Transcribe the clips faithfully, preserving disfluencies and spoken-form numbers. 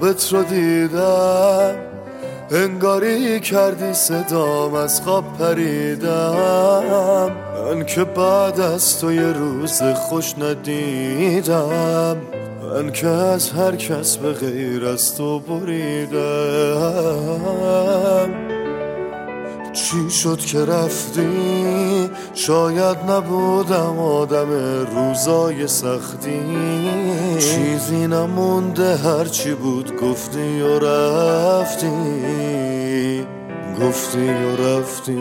خوابت رو دیدم، انگاری کردی صدام از خواب پریدم. من که بعد از تو یه روز خوش ندیدم، من که از هر کس به غیر از تو بریدم. چی شد که رفتی؟ شاید نبودم آدم روزای سختی، چیزی نمونده هرچی بود گفتی و رفتی، گفتی و رفتی.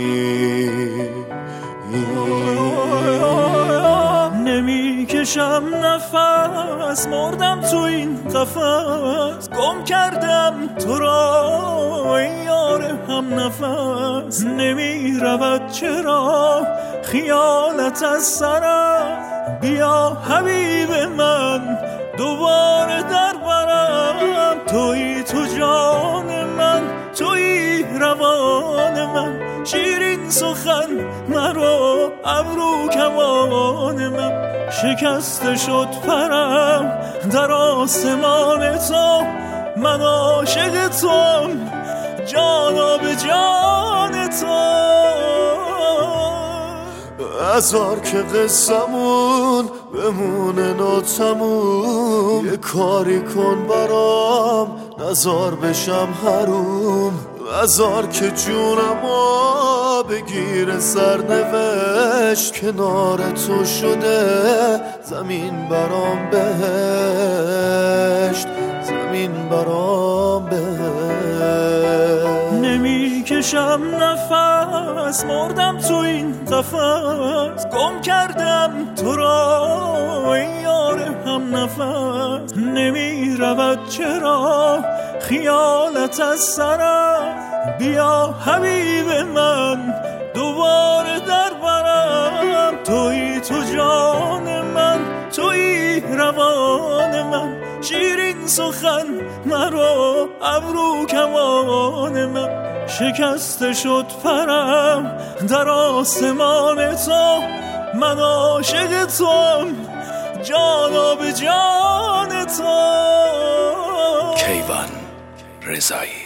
نمیکشم نفس، مردم تو این قفس، گم کردم تو را ای یار هم نفس. نمی رود چرا خیالت از سرم، بیا حبیب من دوباره در برم. تویی تو جان من، تویی روان من، شیرین سخن مرا ابرو کمان من. شکسته شد پرم در آسمان تو، من عاشق توام جانا به جان تو. هزار که قصمون بمونه ناتموم، یه کاری کن برام نزار بشم حروم. هزار که جونمو بگیر سرنوشت، کنار تو شده زمین برام بهشت، زمین برام بهشت. نمیکشم نفس، مردم تو این قفس، گم کردم تو را ای یار هم نفس. نمی رود چرا خیالت از سرم، بیا حبیب من دوباره در برم. تویی تو جان من، تویی روان من، شیرین سخن مرا ابرو کمان من. شکسته شد پرم در آسمان تو، من عاشق توام جانا به جان تو. کیوان رضایی.